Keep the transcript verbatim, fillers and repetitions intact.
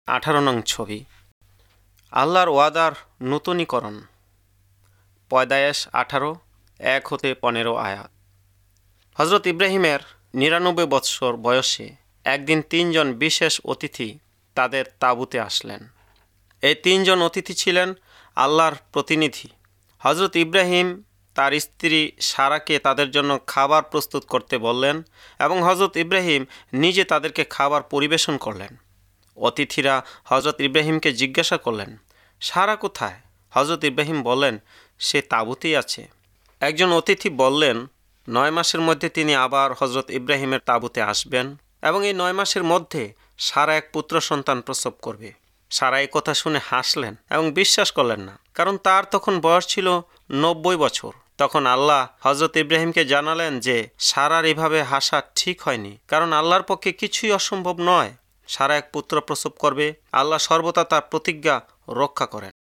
আঠারো নং ছবি। আল্লাহর ওয়াদার নূতনীকরণ। পয়দায়েশ আঠারো এক হতে পনেরো আয়াত। হজরত ইব্রাহিমের নিরানব্বই বৎসর বয়সে একদিন তিনজন বিশেষ অতিথি তাদের তাঁবুতে আসলেন। এই তিনজন অতিথি ছিলেন আল্লাহর প্রতিনিধি। হজরত ইব্রাহিম তার স্ত্রী সারাকে তাদের জন্য খাবার প্রস্তুত করতে বললেন এবং হজরত ইব্রাহিম নিজে তাদেরকে খাবার পরিবেশন করলেন। অতিথিরা হজরত ইব্রাহিমকে জিজ্ঞাসা করলেন, সারা কোথায়? হজরত ইব্রাহিম বললেন, সে তাঁবুতেই আছে। একজন অতিথি বললেন, নয় মাসের মধ্যে তিনি আবার হজরত ইব্রাহিমের তাঁবুতে আসবেন এবং এই নয় মাসের মধ্যে সারা এক পুত্র সন্তান প্রসব করবে। সারা এই কথা শুনে হাসলেন এবং বিশ্বাস করলেন না, কারণ তার তখন বয়স ছিল নব্বই বছর। তখন আল্লাহ হজরত ইব্রাহিমকে জানালেন যে সারার এভাবে হাসা ঠিক হয়নি, কারণ আল্লাহর পক্ষে কিছুই অসম্ভব নয়। সারা এক পুত্র প্রসব করবে। আল্লাহ সর্বদা তার প্রতিজ্ঞা রক্ষা করেন।